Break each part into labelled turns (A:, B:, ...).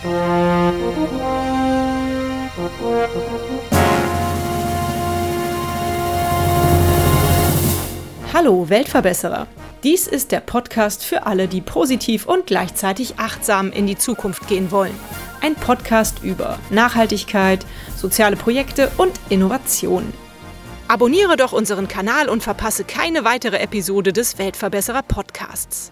A: Hallo Weltverbesserer! Dies ist der Podcast für alle, die positiv und gleichzeitig achtsam in die Zukunft gehen wollen. Ein Podcast über Nachhaltigkeit, soziale Projekte und Innovation. Abonniere doch unseren Kanal und verpasse keine weitere Episode des Weltverbesserer Podcasts.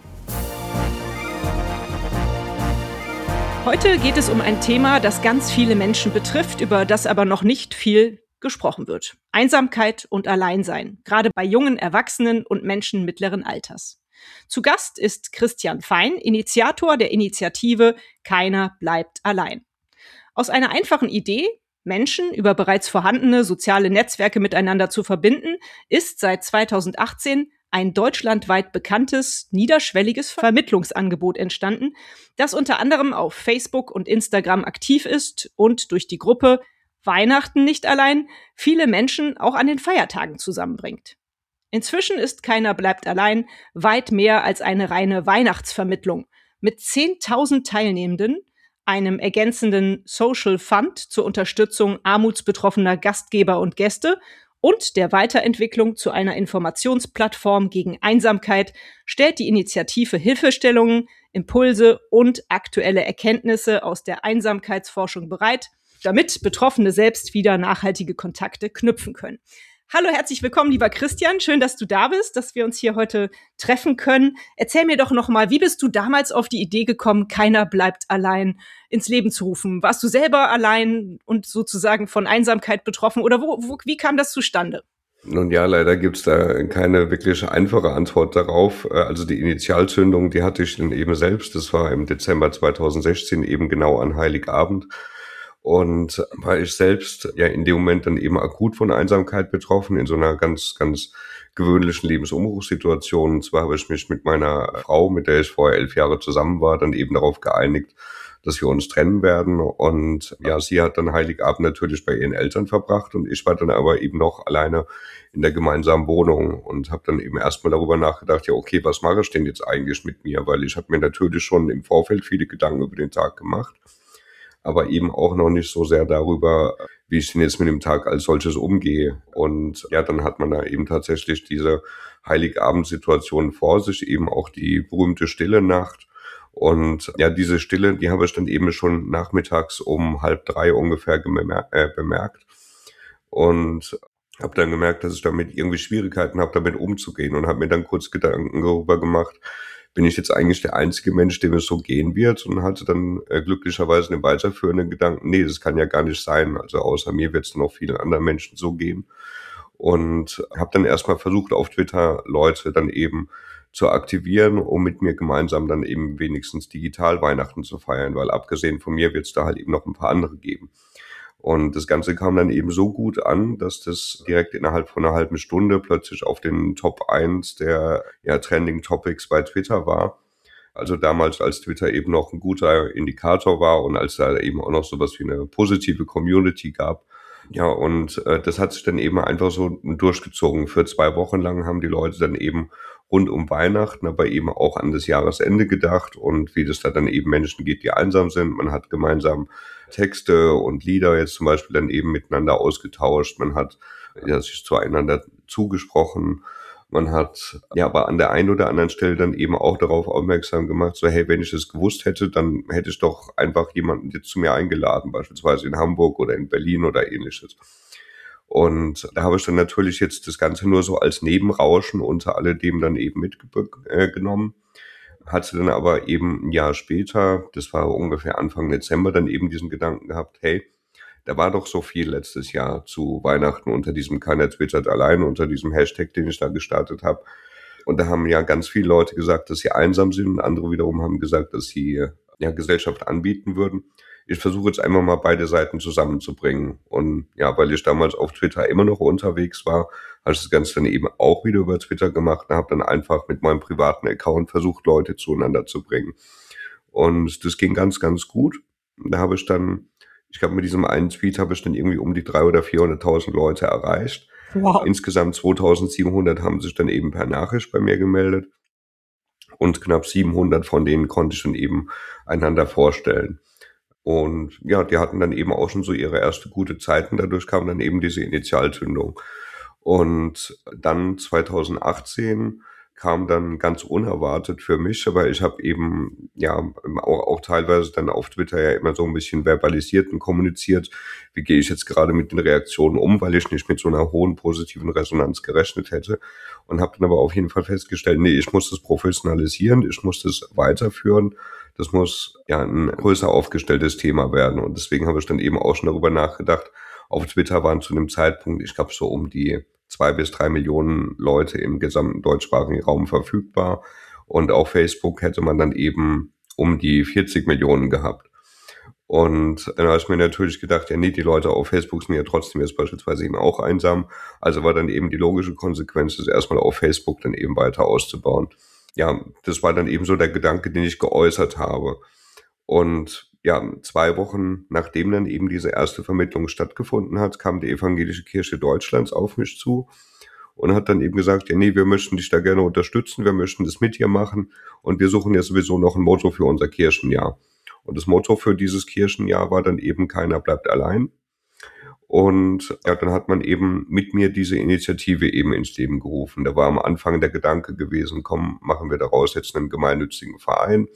A: Heute geht es um ein Thema, das ganz viele Menschen betrifft, über das aber noch nicht viel gesprochen wird. Einsamkeit und Alleinsein, gerade bei jungen Erwachsenen und Menschen mittleren Alters. Zu Gast ist Christian Fein, Initiator der Initiative Keiner bleibt allein. Aus einer einfachen Idee, Menschen über bereits vorhandene soziale Netzwerke miteinander zu verbinden, ist seit 2018 ein deutschlandweit bekanntes, niederschwelliges Vermittlungsangebot entstanden, das unter anderem auf Facebook und Instagram aktiv ist und durch die Gruppe Weihnachten nicht allein viele Menschen auch an den Feiertagen zusammenbringt. Inzwischen ist Keiner bleibt allein weit mehr als eine reine Weihnachtsvermittlung mit 10.000 Teilnehmenden, einem ergänzenden Social Fund zur Unterstützung armutsbetroffener Gastgeber und Gäste und der Weiterentwicklung zu einer Informationsplattform gegen Einsamkeit stellt die Initiative Hilfestellungen, Impulse und aktuelle Erkenntnisse aus der Einsamkeitsforschung bereit, damit Betroffene selbst wieder nachhaltige Kontakte knüpfen können. Hallo, herzlich willkommen, lieber Christian. Schön, dass du da bist, dass wir uns hier heute treffen können. Erzähl mir doch nochmal, wie bist du damals auf die Idee gekommen, Keiner bleibt allein ins Leben zu rufen? Warst du selber allein und sozusagen von Einsamkeit betroffen oder wie kam das zustande?
B: Nun ja, leider gibt's da keine wirklich einfache Antwort darauf. Also die Initialzündung, die hatte ich dann eben selbst. Das war im Dezember 2016 eben genau an Heiligabend. Und war ich selbst ja in dem Moment dann eben akut von Einsamkeit betroffen, in so einer ganz, ganz gewöhnlichen Lebensumbruchssituation. Und zwar habe ich mich mit meiner Frau, mit der ich vorher 11 Jahre zusammen war, dann eben darauf geeinigt, dass wir uns trennen werden. Und ja, sie hat dann Heiligabend natürlich bei ihren Eltern verbracht und ich war dann aber eben noch alleine in der gemeinsamen Wohnung und habe dann eben erstmal darüber nachgedacht, ja okay, was mache ich denn jetzt eigentlich mit mir? Weil ich habe mir natürlich schon im Vorfeld viele Gedanken über den Tag gemacht, aber eben auch noch nicht so sehr darüber, wie ich denn jetzt mit dem Tag als solches umgehe. Und ja, dann hat man da eben tatsächlich diese Heiligabendsituation vor sich, eben auch die berühmte stille Nacht. Und ja, diese Stille, die habe ich dann eben schon nachmittags um 2:30 ungefähr bemerkt. Und habe dann gemerkt, dass ich damit irgendwie Schwierigkeiten habe, damit umzugehen und habe mir dann kurz Gedanken darüber gemacht, bin ich jetzt eigentlich der einzige Mensch, dem es so gehen wird? Und hatte dann glücklicherweise den weiterführenden Gedanken, nee, das kann ja gar nicht sein. Also außer mir wird es noch vielen anderen Menschen so gehen. Und habe dann erstmal versucht, auf Twitter Leute dann eben zu aktivieren, um mit mir gemeinsam dann eben wenigstens digital Weihnachten zu feiern, weil abgesehen von mir wird es da halt eben noch ein paar andere geben. Und das Ganze kam dann eben so gut an, dass das direkt innerhalb von einer halben Stunde plötzlich auf den Top 1 der Trending Topics bei Twitter war. Also damals, als Twitter eben noch ein guter Indikator war und als da eben auch noch sowas wie eine positive Community gab. Ja, und das hat sich dann eben einfach so durchgezogen. Für 2 Wochen lang haben die Leute dann eben rund um Weihnachten, aber eben auch an das Jahresende gedacht und wie das da dann eben Menschen geht, die einsam sind. Man hat gemeinsam Texte und Lieder jetzt zum Beispiel dann eben miteinander ausgetauscht. Man hat sich zueinander zugesprochen. Man hat ja aber an der einen oder anderen Stelle dann eben auch darauf aufmerksam gemacht, so hey, wenn ich das gewusst hätte, dann hätte ich doch einfach jemanden jetzt zu mir eingeladen, beispielsweise in Hamburg oder in Berlin oder ähnliches. Und da habe ich dann natürlich jetzt das Ganze nur so als Nebenrauschen unter alledem dann eben mitgenommen. Hatte dann aber eben ein Jahr später, das war ungefähr Anfang Dezember, dann eben diesen Gedanken gehabt, hey, da war doch so viel letztes Jahr zu Weihnachten unter diesem Keiner twittert allein, unter diesem Hashtag, den ich da gestartet habe. Und da haben ja ganz viele Leute gesagt, dass sie einsam sind und andere wiederum haben gesagt, dass sie ja Gesellschaft anbieten würden. Ich versuche jetzt einfach mal beide Seiten zusammenzubringen. Und ja, weil ich damals auf Twitter immer noch unterwegs war, habe ich das Ganze dann eben auch wieder über Twitter gemacht und habe dann einfach mit meinem privaten Account versucht, Leute zueinander zu bringen. Und das ging ganz, ganz gut. Da habe ich dann, ich glaube, mit diesem einen Tweet habe ich dann irgendwie um die 300.000 oder 400.000 Leute erreicht. Wow. Insgesamt 2.700 haben sich dann eben per Nachricht bei mir gemeldet. Und knapp 700 von denen konnte ich dann eben einander vorstellen. Und ja, die hatten dann eben auch schon so ihre erste gute Zeiten. Dadurch kam dann eben diese Initialzündung. Und dann 2018 kam dann ganz unerwartet für mich, aber ich habe eben ja auch teilweise dann auf Twitter ja immer so ein bisschen verbalisiert und kommuniziert, wie gehe ich jetzt gerade mit den Reaktionen um, weil ich nicht mit so einer hohen positiven Resonanz gerechnet hätte, und habe dann aber auf jeden Fall festgestellt, nee, ich muss das professionalisieren, ich muss das weiterführen, das muss ja ein größer aufgestelltes Thema werden, und deswegen habe ich dann eben auch schon darüber nachgedacht. Auf Twitter waren zu einem Zeitpunkt, ich glaube, so um die 2 bis 3 Millionen Leute im gesamten deutschsprachigen Raum verfügbar. Und auf Facebook hätte man dann eben um die 40 Millionen gehabt. Und dann habe ich mir natürlich gedacht, ja nee, die Leute auf Facebook sind ja trotzdem jetzt beispielsweise eben auch einsam. Also war dann eben die logische Konsequenz, das erstmal auf Facebook dann eben weiter auszubauen. Ja, das war dann eben so der Gedanke, den ich geäußert habe. Und ja, 2 Wochen nachdem dann eben diese erste Vermittlung stattgefunden hat, kam die Evangelische Kirche Deutschlands auf mich zu und hat dann eben gesagt, ja nee, wir möchten dich da gerne unterstützen, wir möchten das mit dir machen, und wir suchen ja sowieso noch ein Motto für unser Kirchenjahr. Und das Motto für dieses Kirchenjahr war dann eben keiner bleibt allein. Und ja, dann hat man eben mit mir diese Initiative eben ins Leben gerufen. Da war am Anfang der Gedanke gewesen, komm, machen wir daraus jetzt einen gemeinnützigen Verein.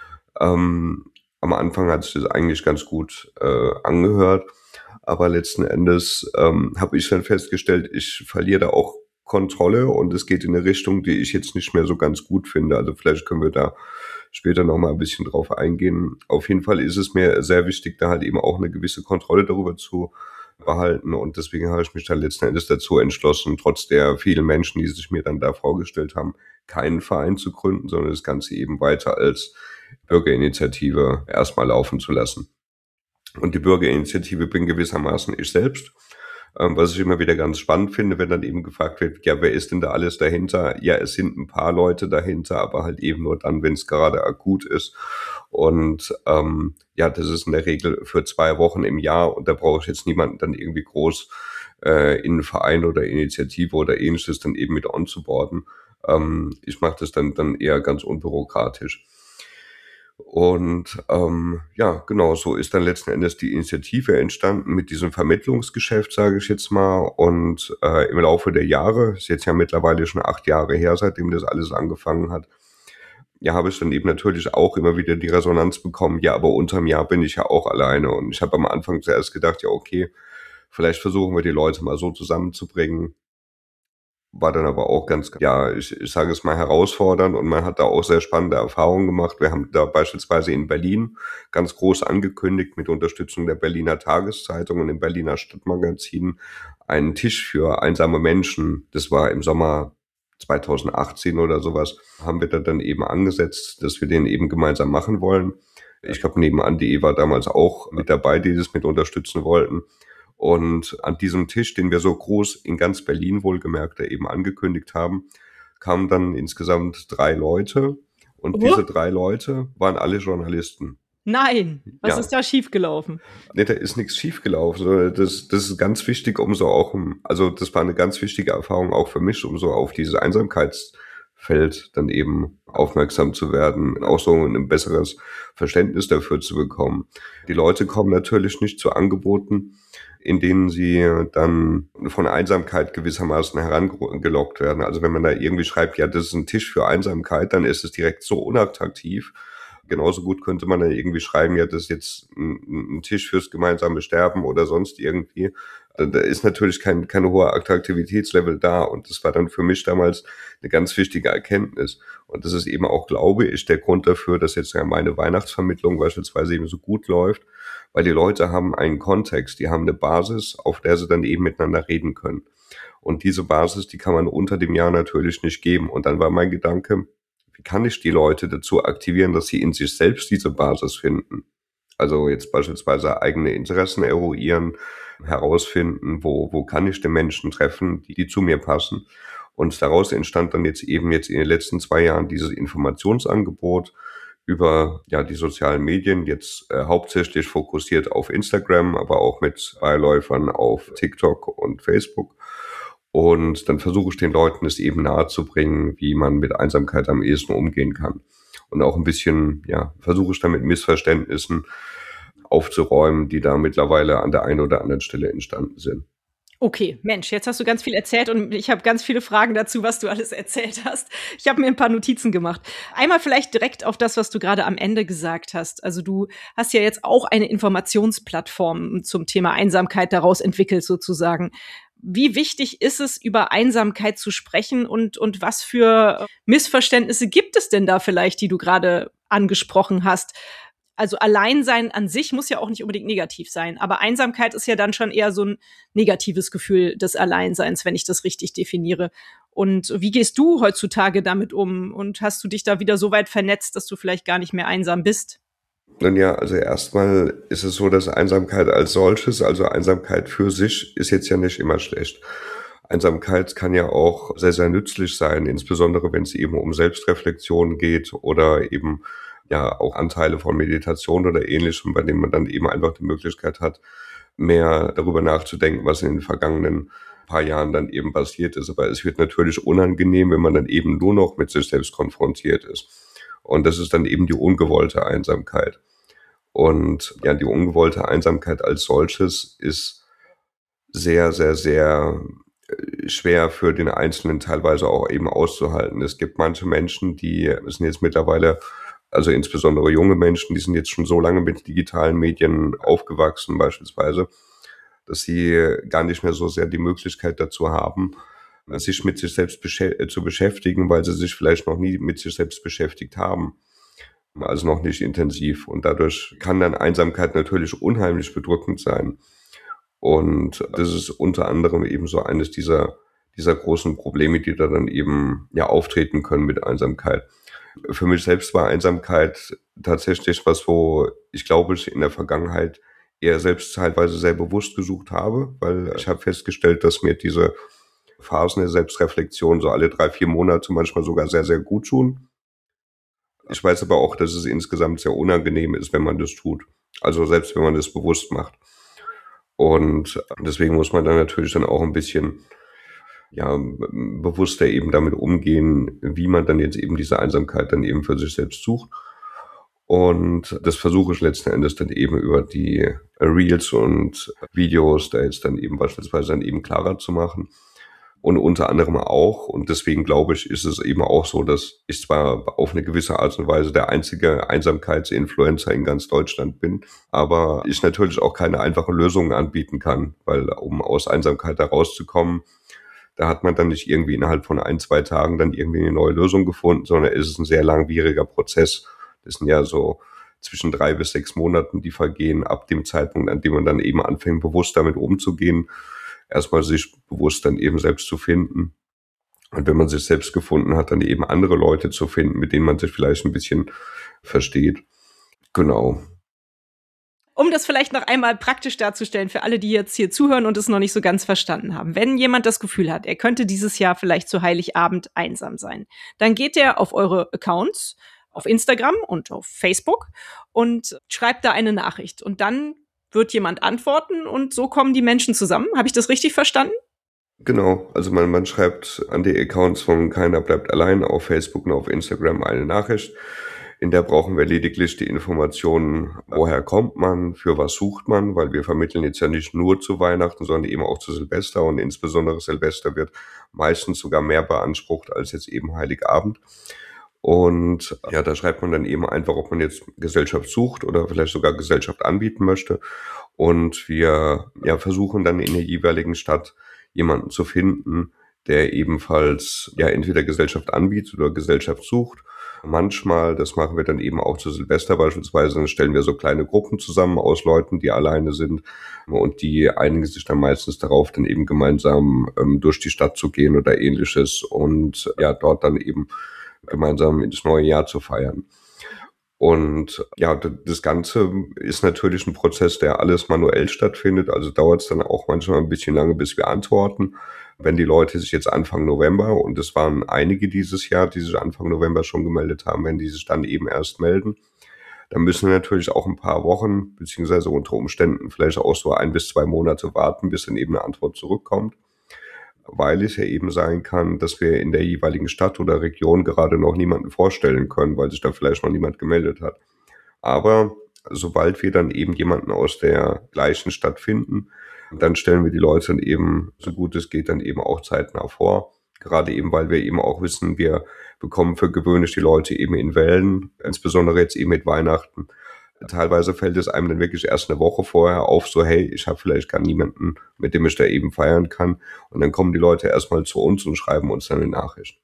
B: Am Anfang hat sich das eigentlich ganz gut angehört, aber letzten Endes habe ich dann festgestellt, ich verliere da auch Kontrolle, und es geht in eine Richtung, die ich jetzt nicht mehr so ganz gut finde. Also vielleicht können wir da später noch mal ein bisschen drauf eingehen. Auf jeden Fall ist es mir sehr wichtig, da halt eben auch eine gewisse Kontrolle darüber zu behalten, und deswegen habe ich mich dann letzten Endes dazu entschlossen, trotz der vielen Menschen, die sich mir dann da vorgestellt haben, keinen Verein zu gründen, sondern das Ganze eben weiter als Bürgerinitiative erstmal laufen zu lassen. Und die Bürgerinitiative bin gewissermaßen ich selbst. Was ich immer wieder ganz spannend finde, wenn dann eben gefragt wird, ja, wer ist denn da alles dahinter? Ja, es sind ein paar Leute dahinter, aber halt eben nur dann, wenn es gerade akut ist. Und ja, das ist in der Regel für 2 Wochen im Jahr, und da brauche ich jetzt niemanden dann irgendwie groß in einen Verein oder Initiative oder ähnliches dann eben mit onzuboarden. Ich mache das dann eher ganz unbürokratisch. Und ja, genau, so ist dann letzten Endes die Initiative entstanden mit diesem Vermittlungsgeschäft, sage ich jetzt mal. Und im Laufe der Jahre, ist jetzt ja mittlerweile schon 8 Jahre her, seitdem das alles angefangen hat, ja, habe ich dann eben natürlich auch immer wieder die Resonanz bekommen, ja, aber unterm Jahr bin ich ja auch alleine. Und ich habe am Anfang zuerst gedacht, ja, okay, vielleicht versuchen wir die Leute mal so zusammenzubringen. War dann aber auch ganz, ja, ich sage es mal, herausfordernd, und man hat da auch sehr spannende Erfahrungen gemacht. Wir haben da beispielsweise in Berlin ganz groß angekündigt, mit Unterstützung der Berliner Tageszeitung und dem Berliner Stadtmagazin, einen Tisch für einsame Menschen. Das war im Sommer 2018 oder sowas, haben wir da dann eben angesetzt, dass wir den eben gemeinsam machen wollen. Ich glaube, nebenan.de war damals auch mit dabei, die das mit unterstützen wollten. Und an diesem Tisch, den wir so groß in ganz Berlin wohlgemerkt eben angekündigt haben, kamen dann insgesamt 3 Leute. Und diese 3 Leute waren alle Journalisten.
A: Nein, was
B: Ja.
A: ist da schiefgelaufen?
B: Nee, da ist nichts schiefgelaufen, sondern das ist ganz wichtig, also das war eine ganz wichtige Erfahrung auch für mich, um so auf dieses Einsamkeitsfeld dann eben aufmerksam zu werden, auch so ein besseres Verständnis dafür zu bekommen. Die Leute kommen natürlich nicht zu Angeboten, in denen sie dann von Einsamkeit gewissermaßen herangelockt werden. Also wenn man da irgendwie schreibt, ja, das ist ein Tisch für Einsamkeit, dann ist es direkt so unattraktiv. Genauso gut könnte man dann irgendwie schreiben, ja, das ist jetzt ein Tisch fürs gemeinsame Sterben oder sonst irgendwie. Da ist natürlich kein hoher Attraktivitätslevel da, und das war dann für mich damals eine ganz wichtige Erkenntnis. Und das ist eben auch, glaube ich, der Grund dafür, dass jetzt ja meine Weihnachtsvermittlung beispielsweise eben so gut läuft, weil die Leute haben einen Kontext, die haben eine Basis, auf der sie dann eben miteinander reden können. Und diese Basis, die kann man unter dem Jahr natürlich nicht geben. Und dann war mein Gedanke, wie kann ich die Leute dazu aktivieren, dass sie in sich selbst diese Basis finden? Also jetzt beispielsweise eigene Interessen eruieren, herausfinden, wo kann ich den Menschen treffen, die zu mir passen. Und daraus entstand dann jetzt in den letzten 2 Jahren dieses Informationsangebot über ja die sozialen Medien, jetzt hauptsächlich fokussiert auf Instagram, aber auch mit Beiläufern auf TikTok und Facebook. Und dann versuche ich den Leuten es eben nahezubringen, wie man mit Einsamkeit am ehesten umgehen kann. Und auch ein bisschen, ja, versuche ich dann mit Missverständnissen aufzuräumen, die da mittlerweile an der einen oder anderen Stelle entstanden sind.
A: Okay, Mensch, jetzt hast du ganz viel erzählt und ich habe ganz viele Fragen dazu, was du alles erzählt hast. Ich habe mir ein paar Notizen gemacht. Einmal vielleicht direkt auf das, was du gerade am Ende gesagt hast. Also du hast ja jetzt auch eine Informationsplattform zum Thema Einsamkeit daraus entwickelt sozusagen. Wie wichtig ist es, über Einsamkeit zu sprechen und was für Missverständnisse gibt es denn da vielleicht, die du gerade angesprochen hast? Also Alleinsein an sich muss ja auch nicht unbedingt negativ sein, aber Einsamkeit ist ja dann schon eher so ein negatives Gefühl des Alleinseins, wenn ich das richtig definiere. Und wie gehst du heutzutage damit um? Und hast du dich da wieder so weit vernetzt, dass du vielleicht gar nicht mehr einsam bist?
B: Nun ja, also erstmal ist es so, dass Einsamkeit als solches, also Einsamkeit für sich, ist jetzt ja nicht immer schlecht. Einsamkeit kann ja auch sehr, sehr nützlich sein, insbesondere wenn es eben um Selbstreflexion geht oder eben ja auch Anteile von Meditation oder Ähnlichem, bei denen man dann eben einfach die Möglichkeit hat, mehr darüber nachzudenken, was in den vergangenen paar Jahren dann eben passiert ist. Aber es wird natürlich unangenehm, wenn man dann eben nur noch mit sich selbst konfrontiert ist. Und das ist dann eben die ungewollte Einsamkeit. Und ja, die ungewollte Einsamkeit als solches ist sehr, sehr, sehr schwer für den Einzelnen teilweise auch eben auszuhalten. Es gibt manche Menschen, die sind jetzt mittlerweile, also insbesondere junge Menschen, die sind jetzt schon so lange mit digitalen Medien aufgewachsen beispielsweise, dass sie gar nicht mehr so sehr die Möglichkeit dazu haben, sich mit sich selbst zu beschäftigen, weil sie sich vielleicht noch nie mit sich selbst beschäftigt haben. Also noch nicht intensiv. Und dadurch kann dann Einsamkeit natürlich unheimlich bedrückend sein. Und das ist unter anderem eben so eines dieser großen Probleme, die da dann eben ja auftreten können mit Einsamkeit. Für mich selbst war Einsamkeit tatsächlich was, wo ich glaube, ich in der Vergangenheit eher selbst zeitweise sehr bewusst gesucht habe, weil ich habe festgestellt, dass mir diese Phasen der Selbstreflexion so alle 3-4 Monate manchmal sogar sehr, sehr gut tun. Ich weiß aber auch, dass es insgesamt sehr unangenehm ist, wenn man das tut. Also selbst wenn man das bewusst macht. Und deswegen muss man dann natürlich dann auch ein bisschen ja, bewusster eben damit umgehen, wie man dann jetzt eben diese Einsamkeit dann eben für sich selbst sucht. Und das versuche ich letzten Endes dann eben über die Reels und Videos da jetzt dann eben beispielsweise dann eben klarer zu machen. Und unter anderem auch, und deswegen glaube ich, ist es eben auch so, dass ich zwar auf eine gewisse Art und Weise der einzige Einsamkeitsinfluencer in ganz Deutschland bin, aber ich natürlich auch keine einfachen Lösungen anbieten kann, weil um aus Einsamkeit herauszukommen, da hat man dann nicht irgendwie innerhalb von 1-2 Tagen dann irgendwie eine neue Lösung gefunden, sondern es ist ein sehr langwieriger Prozess. Das sind ja so zwischen 3 bis 6 Monaten, die vergehen ab dem Zeitpunkt, an dem man dann eben anfängt, bewusst damit umzugehen, erstmal sich bewusst dann eben selbst zu finden. Und wenn man sich selbst gefunden hat, dann eben andere Leute zu finden, mit denen man sich vielleicht ein bisschen versteht. Genau.
A: Um das vielleicht noch einmal praktisch darzustellen für alle, die jetzt hier zuhören und es noch nicht so ganz verstanden haben. Wenn jemand das Gefühl hat, er könnte dieses Jahr vielleicht zu Heiligabend einsam sein, dann geht er auf eure Accounts, auf Instagram und auf Facebook und schreibt da eine Nachricht. Und dann wird jemand antworten und so kommen die Menschen zusammen. Habe ich das richtig verstanden?
B: Genau, also man schreibt an die Accounts von Keiner bleibt allein auf Facebook und auf Instagram eine Nachricht. In der brauchen wir lediglich die Informationen, woher kommt man, für was sucht man, weil wir vermitteln jetzt ja nicht nur zu Weihnachten, sondern eben auch zu Silvester und insbesondere Silvester wird meistens sogar mehr beansprucht als jetzt eben Heiligabend. Und ja, da schreibt man dann eben einfach, ob man jetzt Gesellschaft sucht oder vielleicht sogar Gesellschaft anbieten möchte. Und wir ja versuchen dann in der jeweiligen Stadt jemanden zu finden, der ebenfalls ja entweder Gesellschaft anbietet oder Gesellschaft sucht. Manchmal, das machen wir dann eben auch zu Silvester beispielsweise, dann stellen wir so kleine Gruppen zusammen aus Leuten, die alleine sind und die einigen sich dann meistens darauf, dann eben gemeinsam durch die Stadt zu gehen oder Ähnliches und ja, dort dann eben gemeinsam ins neue Jahr zu feiern. Und ja, das Ganze ist natürlich ein Prozess, der alles manuell stattfindet. Also dauert es dann auch manchmal ein bisschen lange, bis wir antworten. Wenn die Leute sich jetzt Anfang November, und es waren einige dieses Jahr, die sich Anfang November schon gemeldet haben, wenn die sich dann eben erst melden, dann müssen wir natürlich auch ein paar Wochen, beziehungsweise unter Umständen vielleicht auch so 1 bis 2 Monate warten, bis dann eben eine Antwort zurückkommt. Weil es ja eben sein kann, dass wir in der jeweiligen Stadt oder Region gerade noch niemanden vorstellen können, weil sich da vielleicht noch niemand gemeldet hat. Aber sobald wir dann eben jemanden aus der gleichen Stadt finden, dann stellen wir die Leute dann eben, so gut es geht, dann eben auch zeitnah vor. Gerade eben, weil wir eben auch wissen, wir bekommen für gewöhnlich die Leute eben in Wellen, insbesondere jetzt eben mit Weihnachten. Teilweise fällt es einem dann wirklich erst eine Woche vorher auf, so hey, ich habe vielleicht gar niemanden, mit dem ich da eben feiern kann. Und dann kommen die Leute erstmal zu uns und schreiben uns dann eine Nachricht.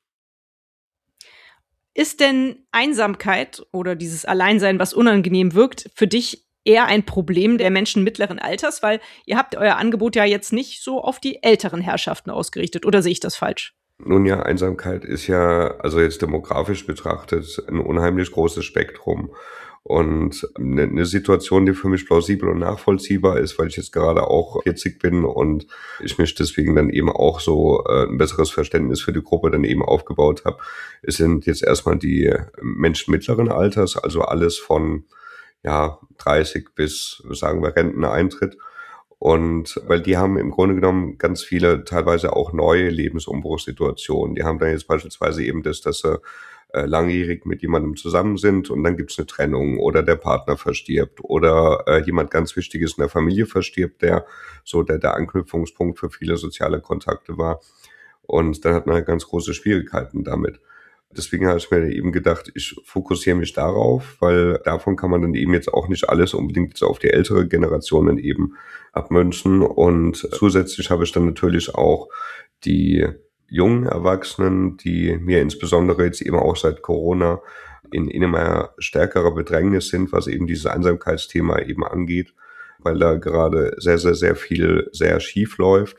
A: Ist denn Einsamkeit oder dieses Alleinsein, was unangenehm wirkt, für dich eher ein Problem der Menschen mittleren Alters? Weil ihr habt euer Angebot ja jetzt nicht so auf die älteren Herrschaften ausgerichtet. Oder sehe ich das falsch?
B: Nun ja, Einsamkeit ist ja, also jetzt demografisch betrachtet, ein unheimlich großes Spektrum. Und eine Situation, die für mich plausibel und nachvollziehbar ist, weil ich jetzt gerade auch 40 bin und ich mich deswegen dann eben auch so ein besseres Verständnis für die Gruppe dann eben aufgebaut habe. Es sind jetzt erstmal die Menschen mittleren Alters, also alles von 30 bis, sagen wir, Renteneintritt. Und weil die haben im Grunde genommen ganz viele, teilweise auch neue Lebensumbruchssituationen. Die haben dann jetzt beispielsweise eben das, dass sie langjährig mit jemandem zusammen sind und dann gibt's eine Trennung oder der Partner verstirbt oder jemand ganz Wichtiges in der Familie verstirbt, der so der Anknüpfungspunkt für viele soziale Kontakte war. Und dann hat man halt ganz große Schwierigkeiten damit. Deswegen habe ich mir eben gedacht, ich fokussiere mich darauf, weil davon kann man dann eben jetzt auch nicht alles unbedingt jetzt auf die ältere Generation dann eben abmünzen. Und zusätzlich habe ich dann natürlich auch die jungen Erwachsenen, die mir insbesondere jetzt eben auch seit Corona in immer stärkerer Bedrängnis sind, was eben dieses Einsamkeitsthema eben angeht, weil da gerade sehr, sehr, sehr viel sehr schief läuft.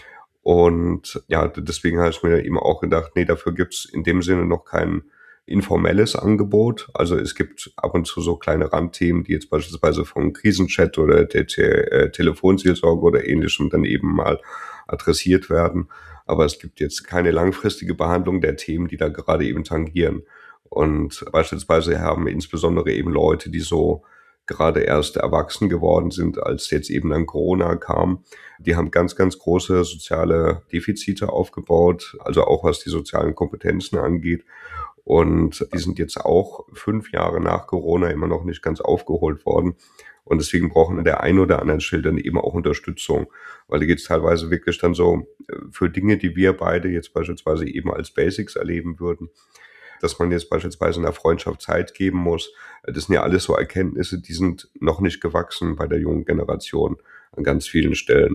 B: Und ja, deswegen habe ich mir eben auch gedacht, nee, dafür gibt's in dem Sinne noch kein informelles Angebot. Also es gibt ab und zu so kleine Randthemen, die jetzt beispielsweise vom Krisenchat oder der Telefonseelsorge oder ähnlichem dann eben mal adressiert werden. Aber es gibt jetzt keine langfristige Behandlung der Themen, die da gerade eben tangieren. Und beispielsweise haben insbesondere eben Leute, die so gerade erst erwachsen geworden sind, als jetzt eben dann Corona kam, die haben ganz, ganz große soziale Defizite aufgebaut, also auch was die sozialen Kompetenzen angeht. Und die sind jetzt auch 5 Jahre nach Corona immer noch nicht ganz aufgeholt worden. Und deswegen brauchen an der einen oder anderen Stelle dann eben auch Unterstützung. Weil da geht es teilweise wirklich dann so für Dinge, die wir beide jetzt beispielsweise eben als Basics erleben würden, dass man jetzt beispielsweise in der Freundschaft Zeit geben muss. Das sind ja alles so Erkenntnisse, die sind noch nicht gewachsen bei der jungen Generation an ganz vielen Stellen.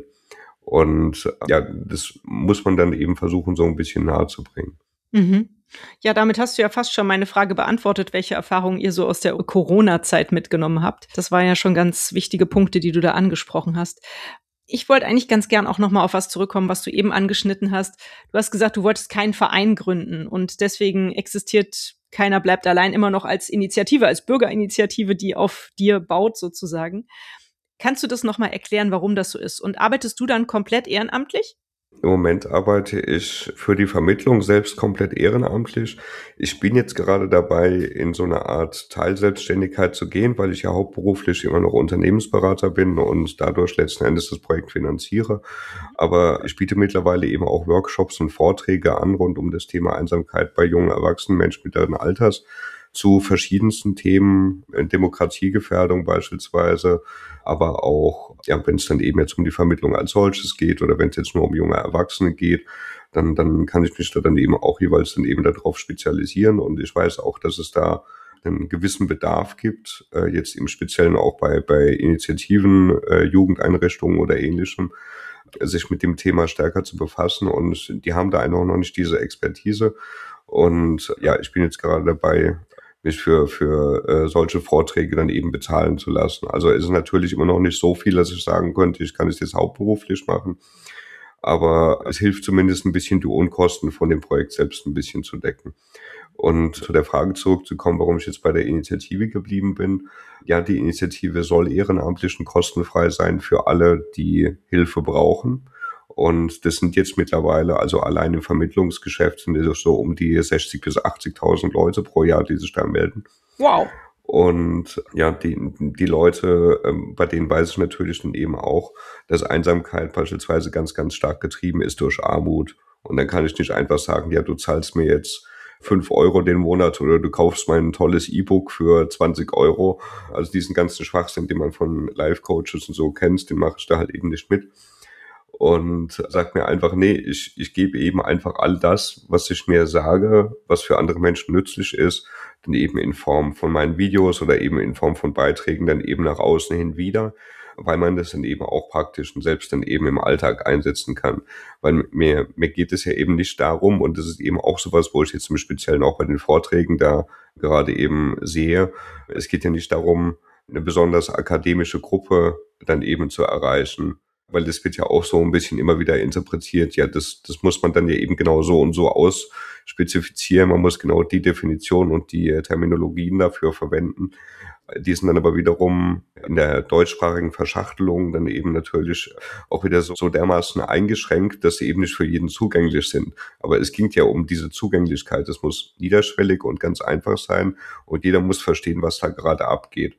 B: Und ja, das muss man dann eben versuchen, so ein bisschen nahe zu bringen.
A: Mhm. Ja, damit hast du ja fast schon meine Frage beantwortet, welche Erfahrungen ihr so aus der Corona-Zeit mitgenommen habt. Das waren ja schon ganz wichtige Punkte, die du da angesprochen hast. Ich wollte eigentlich ganz gern auch noch mal auf was zurückkommen, was du eben angeschnitten hast. Du hast gesagt, du wolltest keinen Verein gründen und deswegen existiert Keiner bleibt allein immer noch als Initiative, als Bürgerinitiative, die auf dir baut sozusagen. Kannst du das noch mal erklären, warum das so ist? Und arbeitest du dann komplett ehrenamtlich?
B: Im Moment arbeite ich für die Vermittlung selbst komplett ehrenamtlich. Ich bin jetzt gerade dabei, in so eine Art Teilselbstständigkeit zu gehen, weil ich ja hauptberuflich immer noch Unternehmensberater bin und dadurch letzten Endes das Projekt finanziere. Aber ich biete mittlerweile eben auch Workshops und Vorträge an rund um das Thema Einsamkeit bei jungen erwachsenen Menschen mittleren Alters zu verschiedensten Themen, Demokratiegefährdung beispielsweise, aber auch, ja, wenn es dann eben jetzt um die Vermittlung als solches geht oder wenn es jetzt nur um junge Erwachsene geht, dann kann ich mich da dann eben auch jeweils dann eben darauf spezialisieren und ich weiß auch, dass es da einen gewissen Bedarf gibt, jetzt im Speziellen auch bei Initiativen, Jugendeinrichtungen oder Ähnlichem, sich mit dem Thema stärker zu befassen und die haben da einfach noch nicht diese Expertise und ja, ich bin jetzt gerade dabei, mich für solche Vorträge dann eben bezahlen zu lassen. Also es ist natürlich immer noch nicht so viel, dass ich sagen könnte, ich kann es jetzt hauptberuflich machen, aber es hilft zumindest ein bisschen, die Unkosten von dem Projekt selbst ein bisschen zu decken. Und zu der Frage zurückzukommen, warum ich jetzt bei der Initiative geblieben bin. Ja, die Initiative soll ehrenamtlich und kostenfrei sein für alle, die Hilfe brauchen. Und das sind jetzt mittlerweile, also allein im Vermittlungsgeschäft sind es so um die 60.000 bis 80.000 Leute pro Jahr, die sich da melden.
A: Wow.
B: Und ja, die Leute, bei denen weiß ich natürlich dann eben auch, dass Einsamkeit beispielsweise ganz, ganz stark getrieben ist durch Armut. Und dann kann ich nicht einfach sagen, ja, du zahlst mir jetzt 5 € den Monat oder du kaufst mal ein tolles E-Book für 20 €. Also diesen ganzen Schwachsinn, den man von Life-Coaches und so kennt, den mache ich da halt eben nicht mit. Und sag mir einfach, nee, ich gebe eben einfach all das, was ich mir sage, was für andere Menschen nützlich ist, dann eben in Form von meinen Videos oder eben in Form von Beiträgen dann eben nach außen hin wieder, weil man das dann eben auch praktisch und selbst dann eben im Alltag einsetzen kann. Weil mir geht es ja eben nicht darum, und das ist eben auch sowas, wo ich jetzt im Speziellen auch bei den Vorträgen da gerade eben sehe, es geht ja nicht darum, eine besonders akademische Gruppe dann eben zu erreichen, weil das wird ja auch so ein bisschen immer wieder interpretiert. Ja, das muss man dann ja eben genau so und so ausspezifizieren. Man muss genau die Definition und die Terminologien dafür verwenden. Die sind dann aber wiederum in der deutschsprachigen Verschachtelung dann eben natürlich auch wieder so dermaßen eingeschränkt, dass sie eben nicht für jeden zugänglich sind. Aber es ging ja um diese Zugänglichkeit. Es muss niederschwellig und ganz einfach sein und jeder muss verstehen, was da gerade abgeht.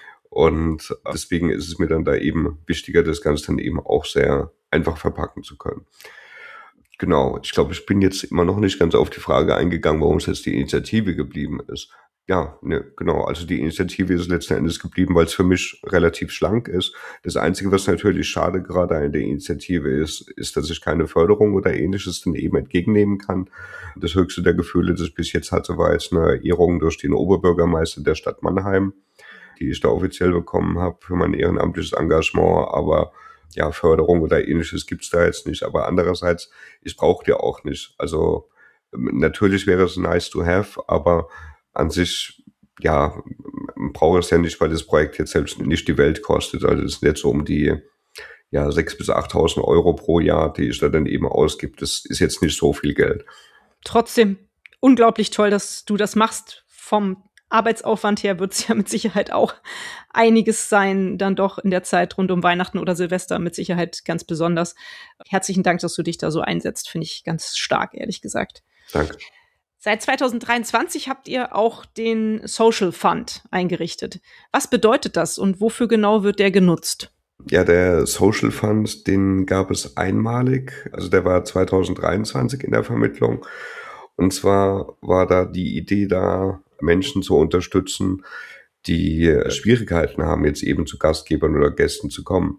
B: Und deswegen ist es mir dann da eben wichtiger, das Ganze dann eben auch sehr einfach verpacken zu können. Genau, ich glaube, ich bin jetzt immer noch nicht ganz auf die Frage eingegangen, warum es jetzt die Initiative geblieben ist. Ja, ne, genau, also die Initiative ist letzten Endes geblieben, weil es für mich relativ schlank ist. Das Einzige, was natürlich schade gerade an der Initiative ist, dass ich keine Förderung oder Ähnliches dann eben entgegennehmen kann. Das höchste der Gefühle, das ich bis jetzt hatte, war jetzt eine Ehrung durch den Oberbürgermeister der Stadt Mannheim, die ich da offiziell bekommen habe für mein ehrenamtliches Engagement, aber ja, Förderung oder Ähnliches gibt's da jetzt nicht. Aber andererseits, ich brauche die auch nicht. Also natürlich wäre es nice to have, aber an sich, ja, brauche ich es ja nicht, weil das Projekt jetzt selbst nicht die Welt kostet. Also es sind jetzt so um die 6.000 bis 8.000 € pro Jahr, die ich da dann eben ausgebe. Das ist jetzt nicht so viel Geld.
A: Trotzdem unglaublich toll, dass du das machst. Vom Arbeitsaufwand her wird es ja mit Sicherheit auch einiges sein, dann doch in der Zeit rund um Weihnachten oder Silvester mit Sicherheit ganz besonders. Herzlichen Dank, dass du dich da so einsetzt, finde ich ganz stark, ehrlich gesagt.
B: Danke.
A: Seit 2023 habt ihr auch den Social Fund eingerichtet. Was bedeutet das und wofür genau wird der genutzt?
B: Ja, der Social Fund, den gab es einmalig. Also der war 2023 in der Vermittlung. Und zwar war da die Idee da, Menschen zu unterstützen, die Schwierigkeiten haben, jetzt eben zu Gastgebern oder Gästen zu kommen.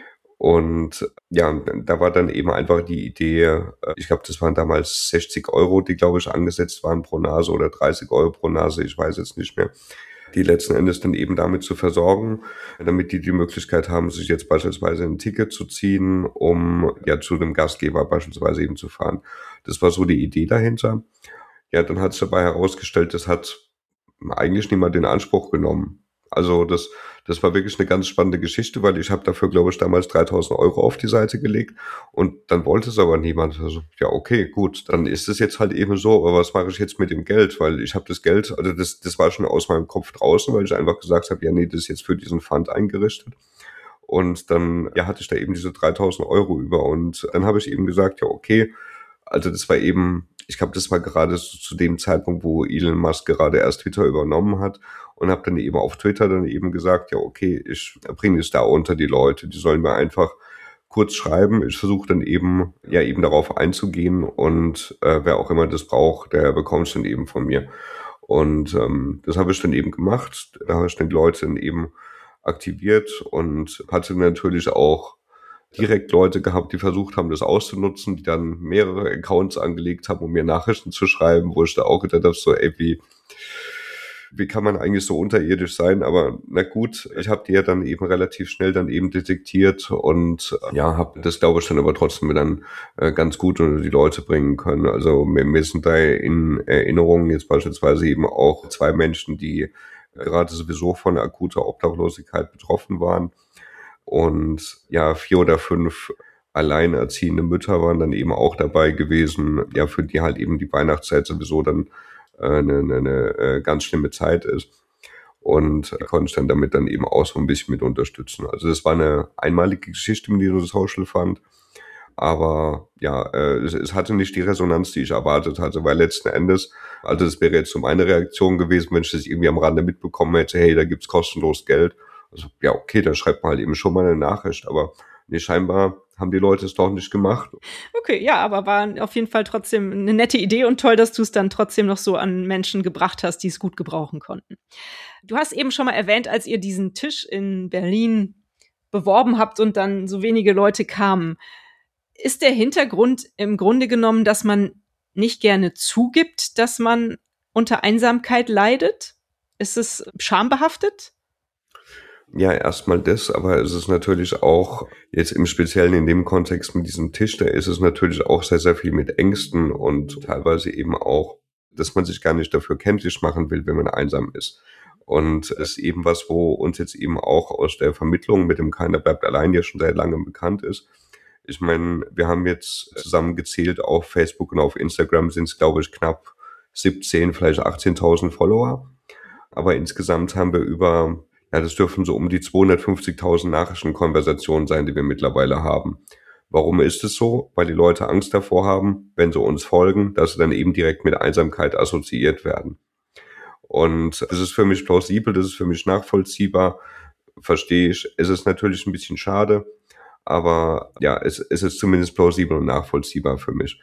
B: Und ja, da war dann eben einfach die Idee, ich glaube, das waren damals 60 €, die, glaube ich, angesetzt waren pro Nase oder 30 € pro Nase, ich weiß jetzt nicht mehr, die letzten Endes dann eben damit zu versorgen, damit die Möglichkeit haben, sich jetzt beispielsweise ein Ticket zu ziehen, um ja zu einem Gastgeber beispielsweise eben zu fahren. Das war so die Idee dahinter. Ja, dann hat sich dabei herausgestellt, das hat eigentlich niemand in Anspruch genommen. Also das war wirklich eine ganz spannende Geschichte, weil ich habe dafür, glaube ich, damals 3.000 € auf die Seite gelegt und dann wollte es aber niemand. Also, ja, okay, gut, dann ist es jetzt halt eben so, aber was mache ich jetzt mit dem Geld? Weil ich habe das Geld, also das war schon aus meinem Kopf draußen, weil ich einfach gesagt habe, ja, nee, das ist jetzt für diesen Fund eingerichtet. Und dann, ja, hatte ich da eben diese 3.000 € über und dann habe ich eben gesagt, ja, okay, also das war eben, ich glaube, das war gerade so zu dem Zeitpunkt, wo Elon Musk gerade erst Twitter übernommen hat und habe dann eben auf Twitter dann eben gesagt, ja, okay, ich bringe es da unter die Leute, die sollen mir einfach kurz schreiben. Ich versuche dann eben, ja, eben darauf einzugehen und wer auch immer das braucht, der bekommt es dann eben von mir. Und das habe ich dann eben gemacht. Da habe ich dann die Leute dann eben aktiviert und hatte natürlich auch direkt Leute gehabt, die versucht haben, das auszunutzen, die dann mehrere Accounts angelegt haben, um mir Nachrichten zu schreiben, wo ich da auch gedacht habe, so, ey, wie kann man eigentlich so unterirdisch sein? Aber na gut, ich habe die ja dann eben relativ schnell dann eben detektiert und ja, habe das, glaube ich, dann aber trotzdem dann ganz gut unter die Leute bringen können. Also mir sind da in Erinnerung jetzt beispielsweise eben auch 2 Menschen, die gerade sowieso von akuter Obdachlosigkeit betroffen waren. Und ja, 4 oder 5 alleinerziehende Mütter waren dann eben auch dabei gewesen, ja, für die halt eben die Weihnachtszeit sowieso dann eine ganz schlimme Zeit ist. Und konnte ich dann damit dann eben auch so ein bisschen mit unterstützen. Also das war eine einmalige Geschichte mit diesem Social Fund. Aber ja, es hatte nicht die Resonanz, die ich erwartet hatte, weil letzten Endes, also das wäre jetzt so meine Reaktion gewesen, wenn ich das irgendwie am Rande mitbekommen hätte, hey, da gibt's kostenlos Geld. Also ja, okay, dann schreibt man halt eben schon mal eine Nachricht, aber Nee, scheinbar haben die Leute es doch nicht gemacht.
A: Okay, ja, aber war auf jeden Fall trotzdem eine nette Idee und toll, dass du es dann trotzdem noch so an Menschen gebracht hast, die es gut gebrauchen konnten. Du hast eben schon mal erwähnt, als ihr diesen Tisch in Berlin beworben habt und dann so wenige Leute kamen. Ist der Hintergrund im Grunde genommen, dass man nicht gerne zugibt, dass man unter Einsamkeit leidet? Ist es schambehaftet?
B: Ja, erstmal das, aber es ist natürlich auch jetzt im Speziellen in dem Kontext mit diesem Tisch, da ist es natürlich auch sehr, sehr viel mit Ängsten und teilweise eben auch, dass man sich gar nicht dafür kenntlich machen will, wenn man einsam ist. Und es ist eben was, wo uns jetzt eben auch aus der Vermittlung mit dem Keiner bleibt allein ja schon seit langem bekannt ist. Ich meine, wir haben jetzt zusammengezählt, auf Facebook und auf Instagram sind es, glaube ich, knapp 17, vielleicht 18.000 Follower. Aber insgesamt haben wir das dürfen so um die 250.000 Nachrichtenkonversationen sein, die wir mittlerweile haben. Warum ist es so? Weil die Leute Angst davor haben, wenn sie uns folgen, dass sie dann eben direkt mit Einsamkeit assoziiert werden. Und das ist für mich plausibel, das ist für mich nachvollziehbar, verstehe ich. Es ist natürlich ein bisschen schade, aber ja, es ist zumindest plausibel und nachvollziehbar für mich.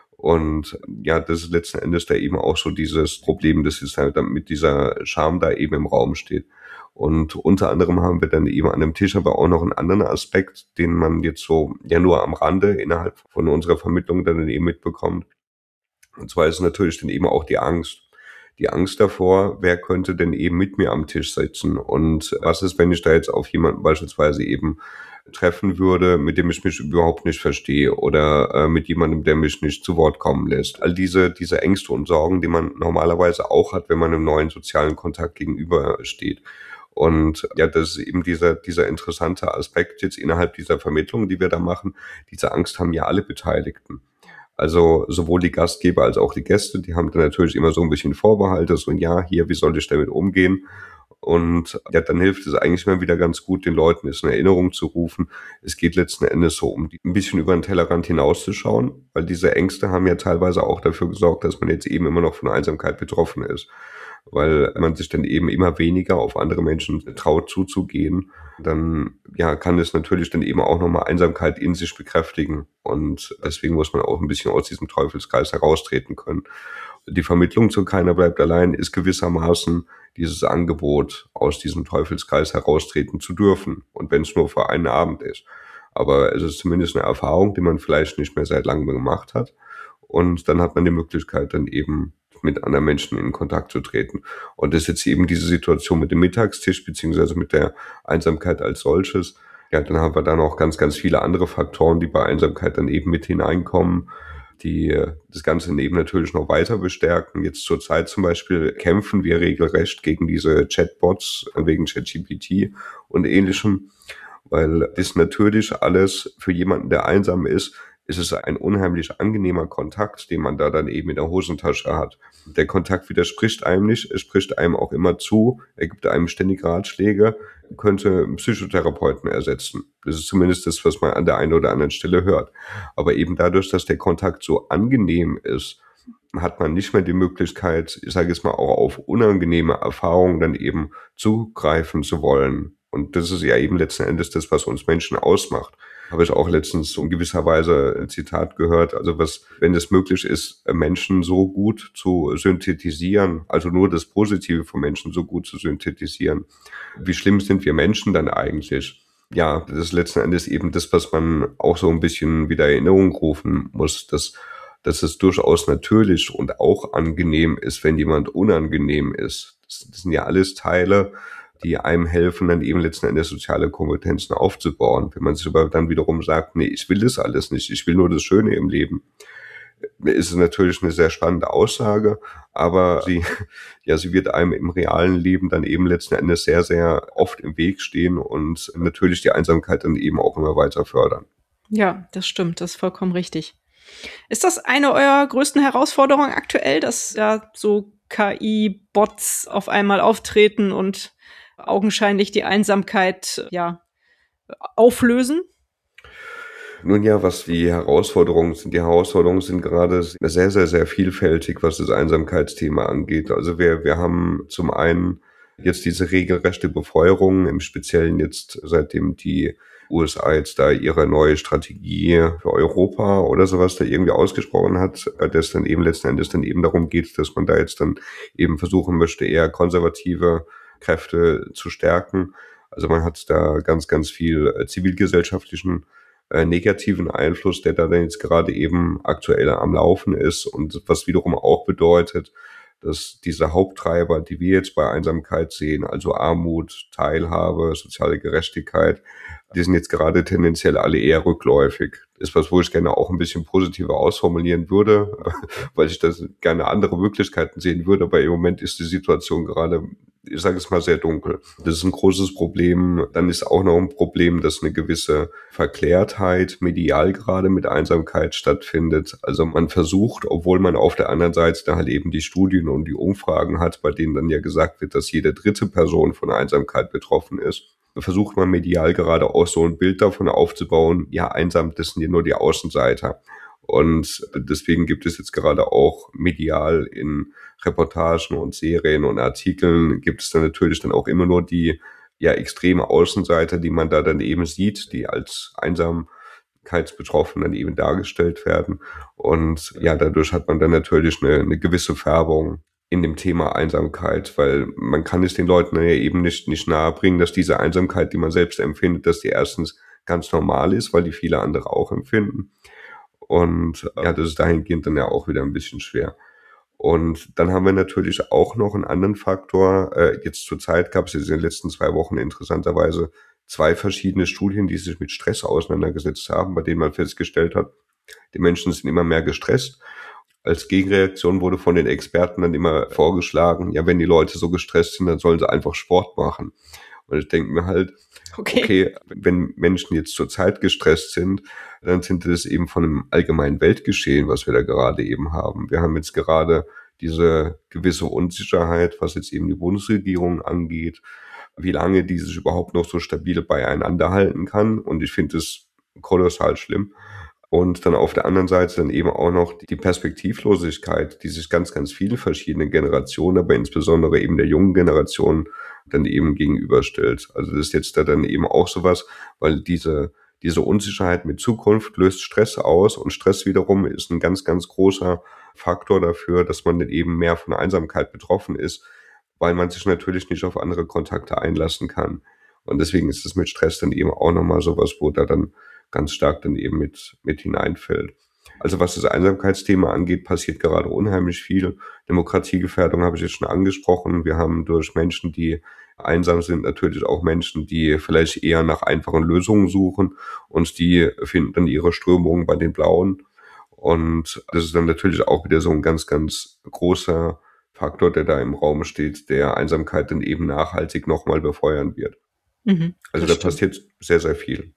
B: Und ja, das ist letzten Endes da eben auch so dieses Problem, dass es halt dann mit dieser Scham da eben im Raum steht. Und unter anderem haben wir dann eben an dem Tisch aber auch noch einen anderen Aspekt, den man jetzt so ja nur am Rande innerhalb von unserer Vermittlung dann eben mitbekommt. Und zwar ist es natürlich dann eben auch die Angst. Die Angst davor, wer könnte denn eben mit mir am Tisch sitzen? Und was ist, wenn ich da jetzt auf jemanden beispielsweise eben treffen würde, mit dem ich mich überhaupt nicht verstehe oder mit jemandem, der mich nicht zu Wort kommen lässt. All diese Ängste und Sorgen, die man normalerweise auch hat, wenn man einem neuen sozialen Kontakt gegenübersteht. Und ja, das ist eben dieser interessante Aspekt jetzt innerhalb dieser Vermittlung, die wir da machen. Diese Angst haben ja alle Beteiligten. Also sowohl die Gastgeber als auch die Gäste, die haben dann natürlich immer so ein bisschen Vorbehalte, so ja, hier, wie soll ich damit umgehen? Und ja, dann hilft es eigentlich mal wieder ganz gut, den Leuten es in Erinnerung zu rufen. Es geht letzten Endes so ein bisschen über den Tellerrand hinauszuschauen, weil diese Ängste haben ja teilweise auch dafür gesorgt, dass man jetzt eben immer noch von Einsamkeit betroffen ist, weil man sich dann eben immer weniger auf andere Menschen traut zuzugehen. Dann ja, kann es natürlich dann eben auch nochmal Einsamkeit in sich bekräftigen. Und deswegen muss man auch ein bisschen aus diesem Teufelskreis heraustreten können. Die Vermittlung zu Keiner bleibt allein ist gewissermaßen dieses Angebot, aus diesem Teufelskreis heraustreten zu dürfen. Und wenn es nur für einen Abend ist. Aber es ist zumindest eine Erfahrung, die man vielleicht nicht mehr seit langem gemacht hat. Und dann hat man die Möglichkeit, dann eben mit anderen Menschen in Kontakt zu treten. Und das ist jetzt eben diese Situation mit dem Mittagstisch, beziehungsweise mit der Einsamkeit als solches. Ja, dann haben wir da noch ganz, ganz viele andere Faktoren, die bei Einsamkeit dann eben mit hineinkommen, die das Ganze eben natürlich noch weiter bestärken. Jetzt zur Zeit zum Beispiel kämpfen wir regelrecht gegen diese Chatbots wegen ChatGPT und Ähnlichem, weil das natürlich alles für jemanden, der einsam ist es ein unheimlich angenehmer Kontakt, den man da dann eben in der Hosentasche hat. Der Kontakt widerspricht einem nicht, es spricht einem auch immer zu, er gibt einem ständig Ratschläge, könnte einen Psychotherapeuten ersetzen. Das ist zumindest das, was man an der einen oder anderen Stelle hört. Aber eben dadurch, dass der Kontakt so angenehm ist, hat man nicht mehr die Möglichkeit, ich sage jetzt mal, auch auf unangenehme Erfahrungen dann eben zugreifen zu wollen. Und das ist ja eben letzten Endes das, was uns Menschen ausmacht. Habe ich auch letztens so in gewisser Weise ein Zitat gehört, also wenn es möglich ist, Menschen so gut zu synthetisieren, also nur das Positive von Menschen so gut zu synthetisieren, wie schlimm sind wir Menschen dann eigentlich? Ja, das ist letzten Endes eben das, was man auch so ein bisschen wieder in Erinnerung rufen muss, dass es durchaus natürlich und auch angenehm ist, wenn jemand unangenehm ist. Das sind ja alles Teile, die einem helfen, dann eben letzten Endes soziale Kompetenzen aufzubauen. Wenn man sich aber dann wiederum sagt, nee, ich will das alles nicht, ich will nur das Schöne im Leben, ist es natürlich eine sehr spannende Aussage, aber sie wird einem im realen Leben dann eben letzten Endes sehr, sehr oft im Weg stehen und natürlich die Einsamkeit dann eben auch immer weiter fördern.
A: Ja, das stimmt, das ist vollkommen richtig. Ist das eine eurer größten Herausforderungen aktuell, dass ja so KI-Bots auf einmal auftreten und augenscheinlich die Einsamkeit auflösen?
B: Nun ja, was die Herausforderungen sind gerade sehr, sehr, sehr vielfältig, was das Einsamkeitsthema angeht. Also wir haben zum einen jetzt diese regelrechte Befeuerung, im Speziellen jetzt, seitdem die USA jetzt da ihre neue Strategie für Europa oder sowas da irgendwie ausgesprochen hat, das dann eben letzten Endes dann eben darum geht, dass man da jetzt dann eben versuchen möchte, eher konservative Kräfte zu stärken. Also man hat da ganz, ganz viel zivilgesellschaftlichen negativen Einfluss, der da dann jetzt gerade eben aktuell am Laufen ist und was wiederum auch bedeutet, dass diese Haupttreiber, die wir jetzt bei Einsamkeit sehen, also Armut, Teilhabe, soziale Gerechtigkeit, die sind jetzt gerade tendenziell alle eher rückläufig. Ist was, wo ich gerne auch ein bisschen positiver ausformulieren würde, weil ich das gerne andere Möglichkeiten sehen würde, aber im Moment ist die Situation gerade, ich sage es mal, sehr dunkel. Das ist ein großes Problem. Dann ist auch noch ein Problem, dass eine gewisse Verklärtheit medial gerade mit Einsamkeit stattfindet. Also man versucht, obwohl man auf der anderen Seite da halt eben die Studien und die Umfragen hat, bei denen dann ja gesagt wird, dass jede dritte Person von Einsamkeit betroffen ist, versucht man medial gerade auch so ein Bild davon aufzubauen, ja, einsam, das sind ja nur die Außenseiter. Und deswegen gibt es jetzt gerade auch medial in Reportagen und Serien und Artikeln gibt es dann natürlich dann auch immer nur die ja extreme Außenseiter, die man da dann eben sieht, die als Einsamkeitsbetroffene dann eben dargestellt werden. Und ja, dadurch hat man dann natürlich eine gewisse Färbung in dem Thema Einsamkeit, weil man kann es den Leuten ja eben nicht nahebringen, dass diese Einsamkeit, die man selbst empfindet, dass die erstens ganz normal ist, weil die viele andere auch empfinden. Und ja, das ist dahingehend dann ja auch wieder ein bisschen schwer. Und dann haben wir natürlich auch noch einen anderen Faktor. Jetzt zur Zeit gab es jetzt in den letzten 2 Wochen interessanterweise 2 verschiedene Studien, die sich mit Stress auseinandergesetzt haben, bei denen man festgestellt hat, die Menschen sind immer mehr gestresst. Als Gegenreaktion wurde von den Experten dann immer vorgeschlagen, ja, wenn die Leute so gestresst sind, dann sollen sie einfach Sport machen. Und ich denke mir halt, okay, wenn Menschen jetzt zurzeit gestresst sind, dann sind das eben von einem allgemeinen Weltgeschehen, was wir da gerade eben haben. Wir haben jetzt gerade diese gewisse Unsicherheit, was jetzt eben die Bundesregierung angeht, wie lange die sich überhaupt noch so stabil beieinander halten kann. Und ich finde es kolossal schlimm. Und dann auf der anderen Seite dann eben auch noch die Perspektivlosigkeit, die sich ganz, ganz viele verschiedene Generationen, aber insbesondere eben der jungen Generation dann eben gegenüberstellt. Also das ist jetzt da dann eben auch sowas, weil diese Unsicherheit mit Zukunft löst Stress aus und Stress wiederum ist ein ganz, ganz großer Faktor dafür, dass man dann eben mehr von Einsamkeit betroffen ist, weil man sich natürlich nicht auf andere Kontakte einlassen kann. Und deswegen ist es mit Stress dann eben auch nochmal sowas, wo da dann ganz stark dann eben mit hineinfällt. Also was das Einsamkeitsthema angeht, passiert gerade unheimlich viel. Demokratiegefährdung habe ich jetzt schon angesprochen. Wir haben durch Menschen, die einsam sind, natürlich auch Menschen, die vielleicht eher nach einfachen Lösungen suchen und die finden dann ihre Strömungen bei den Blauen. Und das ist dann natürlich auch wieder so ein ganz, ganz großer Faktor, der da im Raum steht, der Einsamkeit dann eben nachhaltig nochmal befeuern wird. Also da passiert sehr, sehr viel.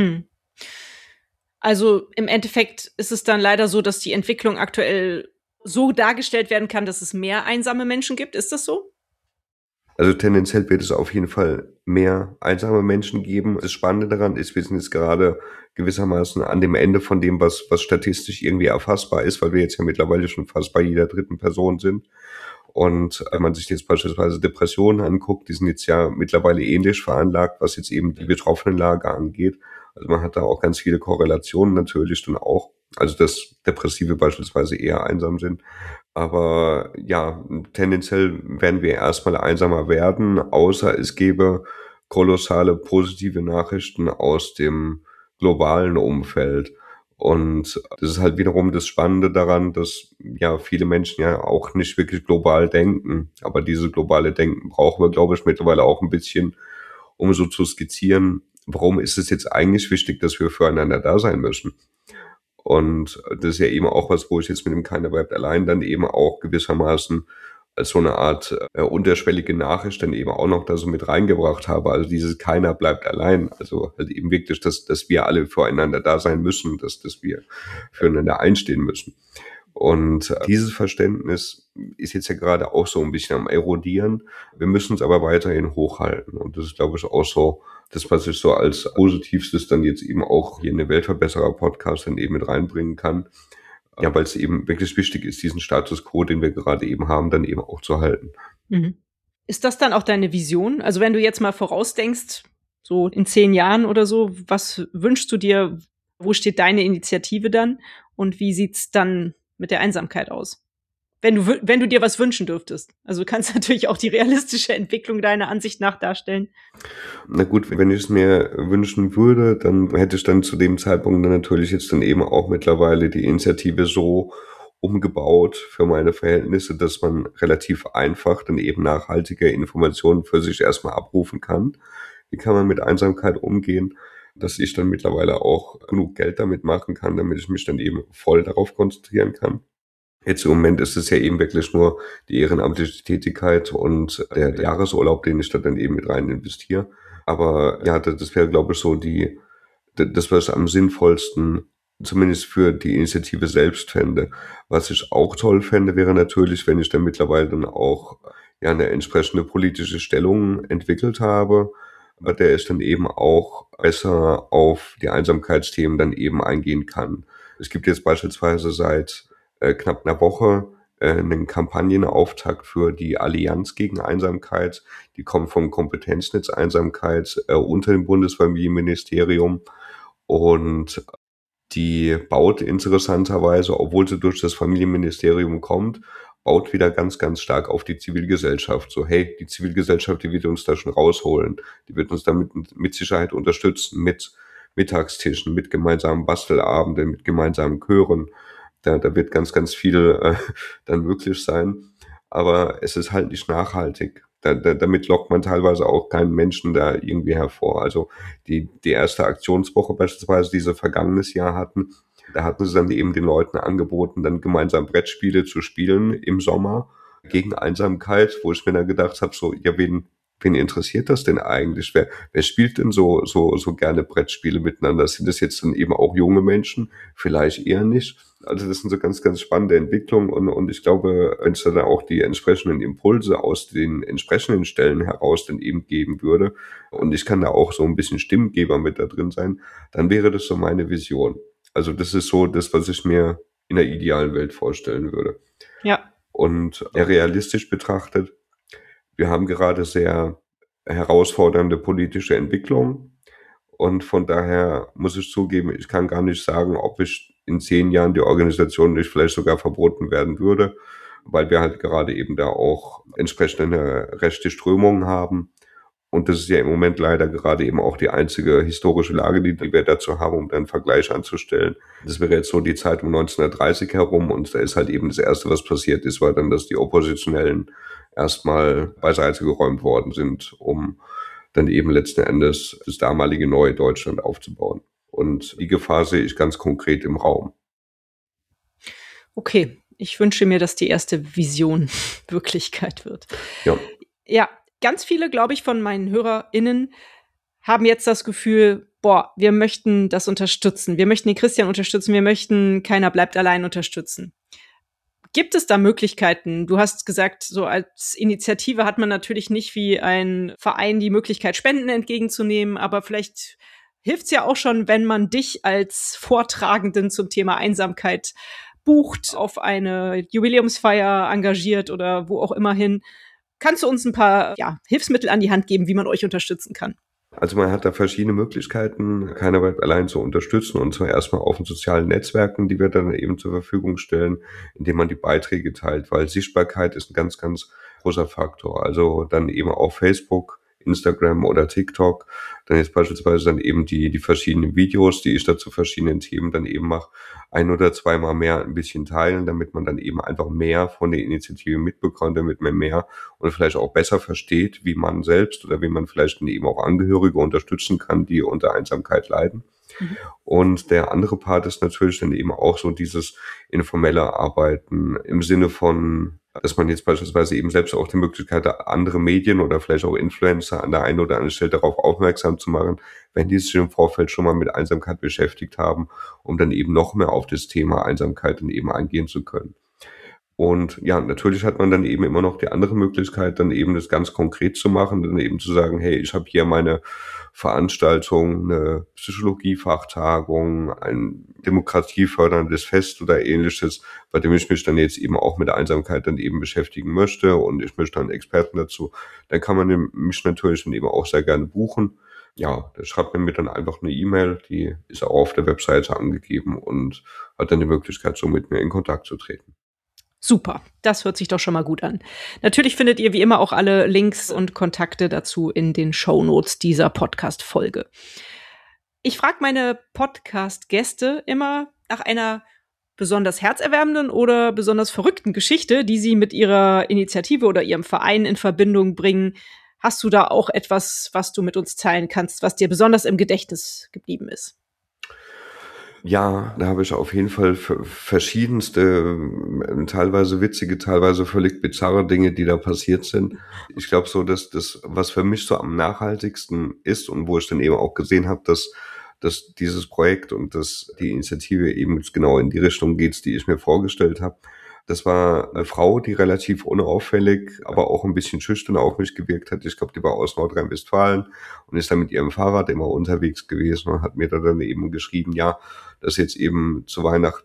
A: Also im Endeffekt ist es dann leider so, dass die Entwicklung aktuell so dargestellt werden kann, dass es mehr einsame Menschen gibt. Ist das so?
B: Also tendenziell wird es auf jeden Fall mehr einsame Menschen geben. Das Spannende daran ist, wir sind jetzt gerade gewissermaßen an dem Ende von dem, was statistisch irgendwie erfassbar ist, weil wir jetzt ja mittlerweile schon fast bei jeder dritten Person sind. Und wenn man sich jetzt beispielsweise Depressionen anguckt, die sind jetzt ja mittlerweile ähnlich veranlagt, was jetzt eben die Betroffenenlage angeht. Also man hat da auch ganz viele Korrelationen natürlich dann auch. Also dass Depressive beispielsweise eher einsam sind. Aber ja, tendenziell werden wir erstmal einsamer werden, außer es gäbe kolossale positive Nachrichten aus dem globalen Umfeld. Und das ist halt wiederum das Spannende daran, dass ja viele Menschen ja auch nicht wirklich global denken. Aber diese globale Denken brauchen wir, glaube ich, mittlerweile auch ein bisschen, um so zu skizzieren, warum ist es jetzt eigentlich wichtig, dass wir füreinander da sein müssen. Und das ist ja eben auch was, wo ich jetzt mit dem Keiner bleibt allein dann eben auch gewissermaßen als so eine Art unterschwellige Nachricht dann eben auch noch da so mit reingebracht habe. Also dieses Keiner bleibt allein. Also halt eben wirklich, dass wir alle füreinander da sein müssen, dass wir füreinander einstehen müssen. Und dieses Verständnis ist jetzt ja gerade auch so ein bisschen am erodieren. Wir müssen es aber weiterhin hochhalten. Und das ist, glaube ich, auch so das, was ich so als Positivstes dann jetzt eben auch hier in den Weltverbesserer-Podcast dann eben mit reinbringen kann. Ja, weil es eben wirklich wichtig ist, diesen Status quo, den wir gerade eben haben, dann eben auch zu halten.
A: Ist das dann auch deine Vision? Also wenn du jetzt mal vorausdenkst, so in 10 Jahren oder so? Was wünschst du dir? Wo steht deine Initiative dann? Und wie sieht's dann mit der Einsamkeit aus? Wenn du dir was wünschen dürftest. Also du kannst natürlich auch die realistische Entwicklung deiner Ansicht nach darstellen.
B: Na gut, wenn ich es mir wünschen würde, dann hätte ich dann zu dem Zeitpunkt dann natürlich jetzt dann eben auch mittlerweile die Initiative so umgebaut für meine Verhältnisse, dass man relativ einfach dann eben nachhaltige Informationen für sich erstmal abrufen kann. Wie kann man mit Einsamkeit umgehen? Dass ich dann mittlerweile auch genug Geld damit machen kann, damit ich mich dann eben voll darauf konzentrieren kann. Jetzt im Moment ist es ja eben wirklich nur die ehrenamtliche Tätigkeit und der Jahresurlaub, den ich da dann eben mit rein investiere. Aber ja, das wäre, glaube ich, so das, was ich am sinnvollsten, zumindest für die Initiative selbst fände. Was ich auch toll fände, wäre natürlich, wenn ich dann mittlerweile dann auch ja eine entsprechende politische Stellung entwickelt habe, bei der ich dann eben auch besser auf die Einsamkeitsthemen dann eben eingehen kann. Es gibt jetzt beispielsweise seit knapp einer Woche einen Kampagnenauftakt für die Allianz gegen Einsamkeit. Die kommt vom Kompetenznetz Einsamkeit unter dem Bundesfamilienministerium und die baut interessanterweise, obwohl sie durch das Familienministerium kommt, baut wieder ganz, ganz stark auf die Zivilgesellschaft. So, hey, die Zivilgesellschaft, die wird uns da schon rausholen. Die wird uns damit mit Sicherheit unterstützen, mit Mittagstischen, mit gemeinsamen Bastelabenden, mit gemeinsamen Chören. Da wird ganz, ganz viel dann möglich sein. Aber es ist halt nicht nachhaltig. Damit lockt man teilweise auch keinen Menschen da irgendwie hervor. Also die erste Aktionswoche beispielsweise, die sie vergangenes Jahr hatten, da hatten sie dann eben den Leuten angeboten, dann gemeinsam Brettspiele zu spielen im Sommer gegen Einsamkeit, wo ich mir dann gedacht habe, so, ja, wen interessiert das denn eigentlich? Wer spielt denn so gerne Brettspiele miteinander? Sind das jetzt dann eben auch junge Menschen? Vielleicht eher nicht. Also das sind so ganz, ganz spannende Entwicklungen und ich glaube, wenn es dann auch die entsprechenden Impulse aus den entsprechenden Stellen heraus dann eben geben würde und ich kann da auch so ein bisschen Stimmgeber mit da drin sein, dann wäre das so meine Vision. Also das ist so das, was ich mir in der idealen Welt vorstellen würde.
A: Ja.
B: Und realistisch betrachtet, wir haben gerade sehr herausfordernde politische Entwicklungen und von daher muss ich zugeben, ich kann gar nicht sagen, ob ich in 10 Jahren die Organisation nicht vielleicht sogar verboten werden würde, weil wir halt gerade eben da auch entsprechende rechte Strömungen haben. Und das ist ja im Moment leider gerade eben auch die einzige historische Lage, die wir dazu haben, um dann einen Vergleich anzustellen. Das wäre jetzt so die Zeit um 1930 herum und da ist halt eben das Erste, was passiert ist, war dann, dass die Oppositionellen erstmal beiseite geräumt worden sind, um dann eben letzten Endes das damalige neue Deutschland aufzubauen. Und die Gefahr sehe ich ganz konkret im Raum.
A: Okay, ich wünsche mir, dass die erste Vision Wirklichkeit wird.
B: Ja.
A: Ja, ganz viele, glaube ich, von meinen HörerInnen haben jetzt das Gefühl, boah, wir möchten das unterstützen. Wir möchten den Christian unterstützen. Wir möchten Keiner bleibt allein unterstützen. Gibt es da Möglichkeiten? Du hast gesagt, so als Initiative hat man natürlich nicht wie ein Verein die Möglichkeit, Spenden entgegenzunehmen, aber vielleicht hilft's ja auch schon, wenn man dich als Vortragenden zum Thema Einsamkeit bucht, auf eine Jubiläumsfeier engagiert oder wo auch immer hin. Kannst du uns ein paar Hilfsmittel an die Hand geben, wie man euch unterstützen kann?
B: Also man hat da verschiedene Möglichkeiten, Keiner bleibt allein zu unterstützen und zwar erstmal auf den sozialen Netzwerken, die wir dann eben zur Verfügung stellen, indem man die Beiträge teilt, weil Sichtbarkeit ist ein ganz, ganz großer Faktor. Also dann eben auf Facebook, Instagram oder TikTok, dann jetzt beispielsweise dann eben die verschiedenen Videos, die ich da zu verschiedenen Themen dann eben mache, 1 oder 2 Mal mehr ein bisschen teilen, damit man dann eben einfach mehr von der Initiative mitbekommt, damit man mehr und vielleicht auch besser versteht, wie man selbst oder wie man vielleicht dann eben auch Angehörige unterstützen kann, die unter Einsamkeit leiden. Mhm. Und der andere Part ist natürlich dann eben auch so dieses informelle Arbeiten im Sinne von, dass man jetzt beispielsweise eben selbst auch die Möglichkeit hat, andere Medien oder vielleicht auch Influencer an der einen oder anderen Stelle darauf aufmerksam zu machen, wenn die sich im Vorfeld schon mal mit Einsamkeit beschäftigt haben, um dann eben noch mehr auf das Thema Einsamkeit dann eben eingehen zu können. Und ja, natürlich hat man dann eben immer noch die andere Möglichkeit, dann eben das ganz konkret zu machen, dann eben zu sagen, hey, ich habe hier meine Veranstaltung, eine Psychologiefachtagung, ein demokratieförderndes Fest oder ähnliches, bei dem ich mich dann jetzt eben auch mit der Einsamkeit dann eben beschäftigen möchte und ich möchte einen Experten dazu, dann kann man mich natürlich dann eben auch sehr gerne buchen. ja, der schreibt mir dann einfach eine E-Mail, die ist auch auf der Webseite angegeben und hat dann die Möglichkeit, so mit mir in Kontakt zu treten.
A: Super, das hört sich doch schon mal gut an. Natürlich findet ihr wie immer auch alle Links und Kontakte dazu in den Shownotes dieser Podcast-Folge. Ich frage meine Podcast-Gäste immer nach einer besonders herzerwärmenden oder besonders verrückten Geschichte, die sie mit ihrer Initiative oder ihrem Verein in Verbindung bringen. Hast du da auch etwas, was du mit uns teilen kannst, was dir besonders im Gedächtnis geblieben ist?
B: Ja, da habe ich auf jeden Fall verschiedenste, teilweise witzige, teilweise völlig bizarre Dinge, die da passiert sind. Ich glaube so, dass das, was für mich so am nachhaltigsten ist und wo ich dann eben auch gesehen habe, dass dieses Projekt und dass die Initiative eben genau in die Richtung geht, die ich mir vorgestellt habe. Das war eine Frau, die relativ unauffällig, aber auch ein bisschen schüchtern auf mich gewirkt hat. Ich glaube, die war aus Nordrhein-Westfalen und ist dann mit ihrem Fahrrad immer unterwegs gewesen und hat mir da dann eben geschrieben, ja, dass jetzt eben zu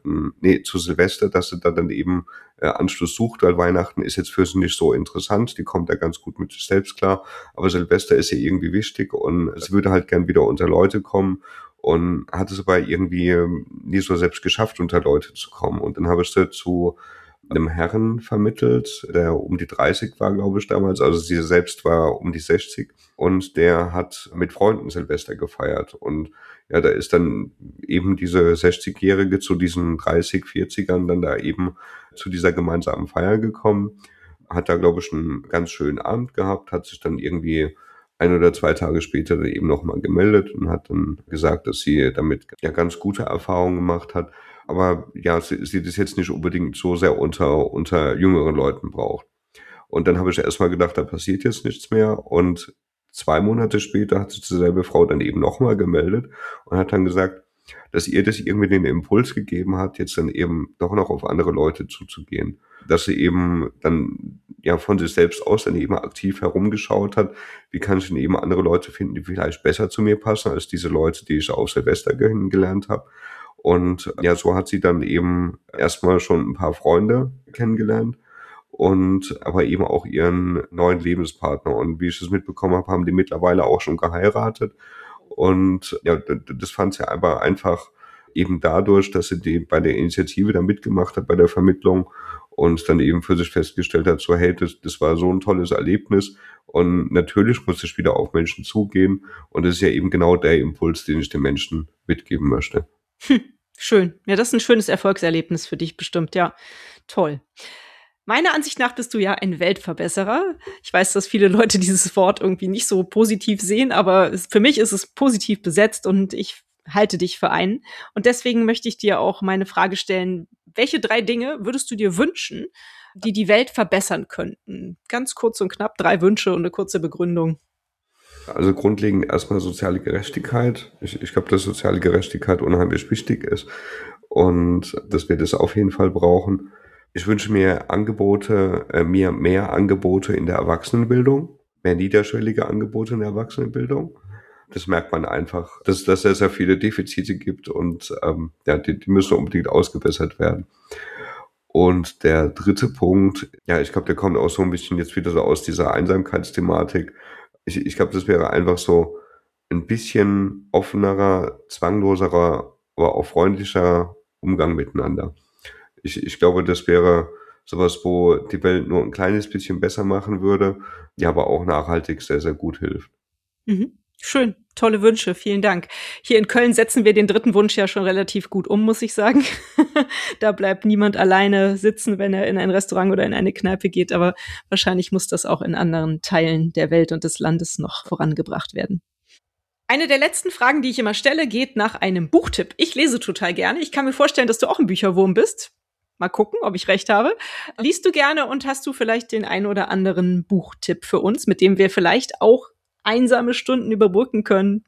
B: Silvester, dass sie da dann eben Anschluss sucht, weil Weihnachten ist jetzt für sie nicht so interessant. Die kommt da ganz gut mit sich selbst klar. Aber Silvester ist ihr irgendwie wichtig und sie würde halt gern wieder unter Leute kommen und hat es aber irgendwie nie so selbst geschafft, unter Leute zu kommen. Und dann habe ich sie zu einem Herrn vermittelt, der um die 30 war, glaube ich, damals. Also sie selbst war um die 60 und der hat mit Freunden Silvester gefeiert. Und ja, da ist dann eben diese 60-Jährige zu diesen 30, 40ern dann da eben zu dieser gemeinsamen Feier gekommen, hat da, glaube ich, einen ganz schönen Abend gehabt, hat sich dann irgendwie 1 oder 2 Tage später eben nochmal gemeldet und hat dann gesagt, dass sie damit ja ganz gute Erfahrungen gemacht hat. Aber ja, sie das jetzt nicht unbedingt so sehr unter jüngeren Leuten braucht. Und dann habe ich erstmal gedacht, da passiert jetzt nichts mehr. Und 2 Monate später hat sich dieselbe Frau dann eben nochmal gemeldet und hat dann gesagt, dass ihr das irgendwie den Impuls gegeben hat, jetzt dann eben doch noch auf andere Leute zuzugehen. Dass sie eben dann ja von sich selbst aus dann eben aktiv herumgeschaut hat, wie kann ich denn eben andere Leute finden, die vielleicht besser zu mir passen als diese Leute, die ich auf Silvester kennengelernt habe. Und ja, so hat sie dann eben erstmal schon ein paar Freunde kennengelernt und aber eben auch ihren neuen Lebenspartner. Und wie ich es mitbekommen habe, haben die mittlerweile auch schon geheiratet. Und ja, das fand sie aber einfach eben dadurch, dass sie bei der Initiative da mitgemacht hat, bei der Vermittlung und dann eben für sich festgestellt hat, so hey, das war so ein tolles Erlebnis. Und natürlich muss ich wieder auf Menschen zugehen. Und das ist ja eben genau der Impuls, den ich den Menschen mitgeben möchte.
A: Schön. Ja, das ist ein schönes Erfolgserlebnis für dich bestimmt, ja. Toll. Meiner Ansicht nach bist du ja ein Weltverbesserer. Ich weiß, dass viele Leute dieses Wort irgendwie nicht so positiv sehen, aber für mich ist es positiv besetzt und ich halte dich für einen. Und deswegen möchte ich dir auch meine Frage stellen, welche 3 Dinge würdest du dir wünschen, die die Welt verbessern könnten? Ganz kurz und knapp 3 Wünsche und eine kurze Begründung.
B: Also grundlegend erstmal soziale Gerechtigkeit. Ich glaube, dass soziale Gerechtigkeit unheimlich wichtig ist und dass wir das auf jeden Fall brauchen. Ich wünsche mir mehr Angebote in der Erwachsenenbildung, mehr niederschwellige Angebote in der Erwachsenenbildung. Das merkt man einfach, dass es sehr viele Defizite gibt und ja, die müssen unbedingt ausgebessert werden. Und der dritte Punkt, ja, ich glaube, der kommt auch so ein bisschen jetzt wieder so aus dieser Einsamkeitsthematik. Ich glaube, das wäre einfach so ein bisschen offenerer, zwangloserer, aber auch freundlicher Umgang miteinander. Ich glaube, das wäre sowas, wo die Welt nur ein kleines bisschen besser machen würde, ja, aber auch nachhaltig sehr, sehr gut hilft.
A: Mhm. Schön, tolle Wünsche, vielen Dank. Hier in Köln setzen wir den 3. Wunsch ja schon relativ gut um, muss ich sagen. Da bleibt niemand alleine sitzen, wenn er in ein Restaurant oder in eine Kneipe geht, aber wahrscheinlich muss das auch in anderen Teilen der Welt und des Landes noch vorangebracht werden. Eine der letzten Fragen, die ich immer stelle, geht nach einem Buchtipp. Ich lese total gerne. Ich kann mir vorstellen, dass du auch ein Bücherwurm bist. Mal gucken, ob ich recht habe. Liest du gerne und hast du vielleicht den ein oder anderen Buchtipp für uns, mit dem wir vielleicht auch einsame Stunden überbrücken können?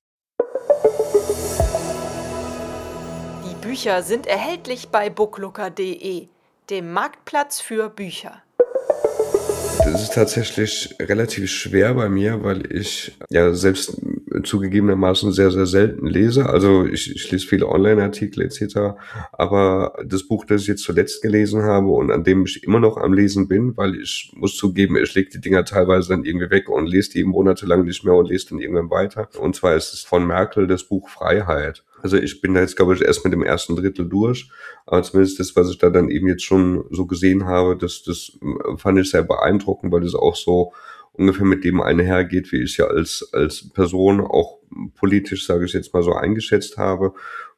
A: Die Bücher sind erhältlich bei booklooker.de, dem Marktplatz für Bücher.
B: Das ist tatsächlich relativ schwer bei mir, weil ich ja selbst zugegebenermaßen sehr, sehr selten lese. Also ich lese viele Online-Artikel etc. Aber das Buch, das ich jetzt zuletzt gelesen habe und an dem ich immer noch am Lesen bin, weil ich muss zugeben, ich lege die Dinger teilweise dann irgendwie weg und lese die monatelang nicht mehr und lese dann irgendwann weiter. Und zwar ist es von Merkel das Buch Freiheit. Also ich bin da jetzt, glaube ich, erst mit dem ersten Drittel durch. Aber zumindest das, was ich da dann eben jetzt schon so gesehen habe, das fand ich sehr beeindruckend, weil das auch so ungefähr mit dem einhergeht, wie ich ja als Person auch politisch, sage ich jetzt mal so, eingeschätzt habe.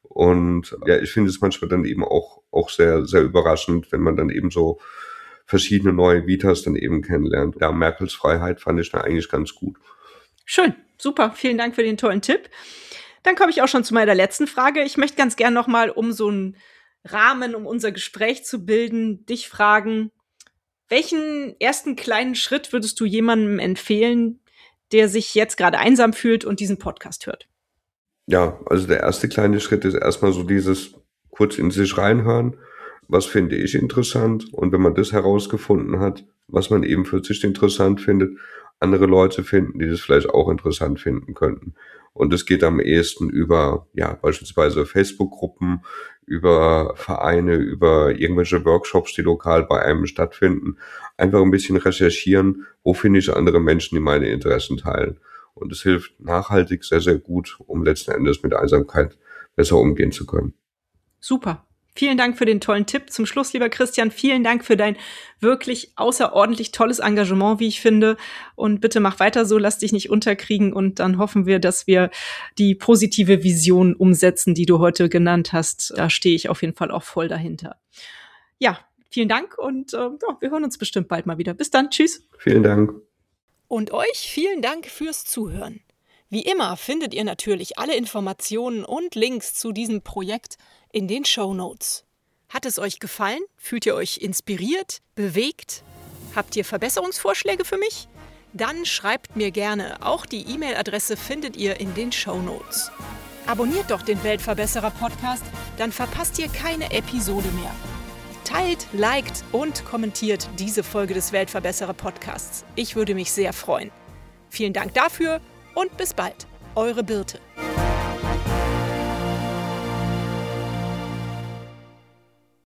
B: Und ja, ich finde es manchmal dann eben auch sehr, sehr überraschend, wenn man dann eben so verschiedene neue Vitas dann eben kennenlernt. Ja, Merkels Freiheit fand ich da eigentlich ganz gut.
A: Schön, super, vielen Dank für den tollen Tipp. Dann komme ich auch schon zu meiner letzten Frage. Ich möchte ganz gern nochmal, um so einen Rahmen, um unser Gespräch zu bilden, dich fragen, welchen ersten kleinen Schritt würdest du jemandem empfehlen, der sich jetzt gerade einsam fühlt und diesen Podcast hört?
B: Ja, also der erste kleine Schritt ist erstmal so dieses kurz in sich reinhören. Was finde ich interessant? Und wenn man das herausgefunden hat, was man eben für sich interessant findet, andere Leute finden, die das vielleicht auch interessant finden könnten. Und es geht am ehesten über, ja, beispielsweise Facebook-Gruppen, über Vereine, über irgendwelche Workshops, die lokal bei einem stattfinden. Einfach ein bisschen recherchieren, wo finde ich andere Menschen, die meine Interessen teilen. Und es hilft nachhaltig sehr, sehr gut, um letzten Endes mit Einsamkeit besser umgehen zu können.
A: Super. Vielen Dank für den tollen Tipp. Zum Schluss, lieber Christian, vielen Dank für dein wirklich außerordentlich tolles Engagement, wie ich finde. Und bitte mach weiter so, lass dich nicht unterkriegen. Und dann hoffen wir, dass wir die positive Vision umsetzen, die du heute genannt hast. Da stehe ich auf jeden Fall auch voll dahinter. Ja, vielen Dank und wir hören uns bestimmt bald mal wieder. Bis dann. Tschüss.
B: Vielen Dank.
A: Und euch vielen Dank fürs Zuhören. Wie immer findet ihr natürlich alle Informationen und Links zu diesem Projekt in den Shownotes. Hat es euch gefallen? Fühlt ihr euch inspiriert, bewegt? Habt ihr Verbesserungsvorschläge für mich? Dann schreibt mir gerne. Auch die E-Mail-Adresse findet ihr in den Shownotes. Abonniert doch den Weltverbesserer-Podcast, dann verpasst ihr keine Episode mehr. Teilt, liked und kommentiert diese Folge des Weltverbesserer-Podcasts. Ich würde mich sehr freuen. Vielen Dank dafür und bis bald. Eure Birte.